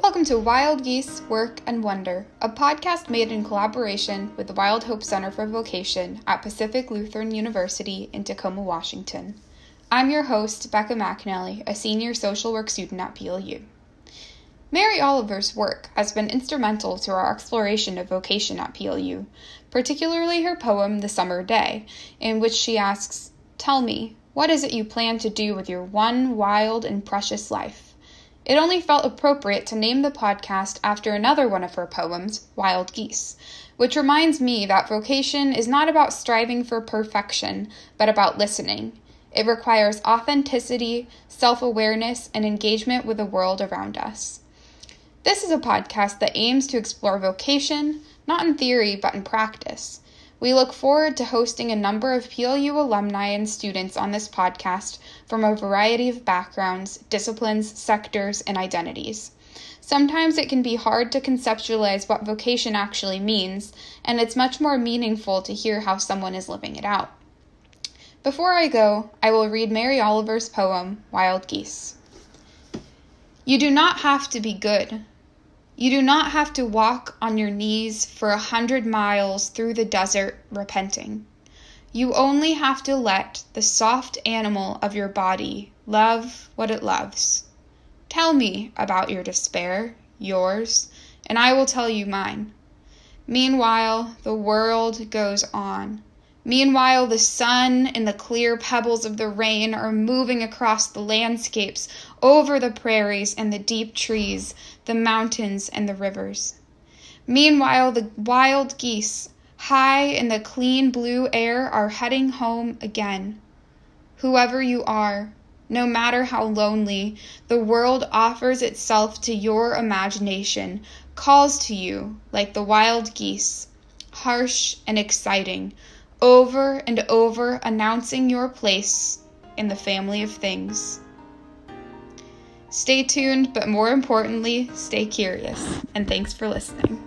Welcome to Wild Geese, Work, and Wonder, a podcast made in collaboration with the Wild Hope Center for Vocation at Pacific Lutheran University in Tacoma, Washington. I'm your host, Becca McAnally, a senior social work student at PLU. Mary Oliver's work has been instrumental to our exploration of vocation at PLU, particularly her poem, The Summer Day, in which she asks, "Tell me, what is it you plan to do with your one wild and precious life?" It only felt appropriate to name the podcast after another one of her poems, Wild Geese, which reminds me that vocation is not about striving for perfection, but about listening. It requires authenticity, self-awareness, and engagement with the world around us. This is a podcast that aims to explore vocation, not in theory, but in practice. We look forward to hosting a number of PLU alumni and students on this podcast from a variety of backgrounds, disciplines, sectors, and identities. Sometimes it can be hard to conceptualize what vocation actually means, and it's much more meaningful to hear how someone is living it out. Before I go, I will read Mary Oliver's poem, Wild Geese. You do not have to be good. You do not have to walk on your knees for 100 miles through the desert repenting. You only have to let the soft animal of your body love what it loves. Tell me about your despair, yours, and I will tell you mine. Meanwhile, the world goes on. Meanwhile, the sun and the clear pebbles of the rain are moving across the landscapes, over the prairies and the deep trees, the mountains and the rivers. Meanwhile, the wild geese, high in the clean blue air, are heading home again. Whoever you are, no matter how lonely, the world offers itself to your imagination, calls to you like the wild geese, harsh and exciting, over and over announcing your place in the family of things. Stay tuned, but more importantly, stay curious, and thanks for listening.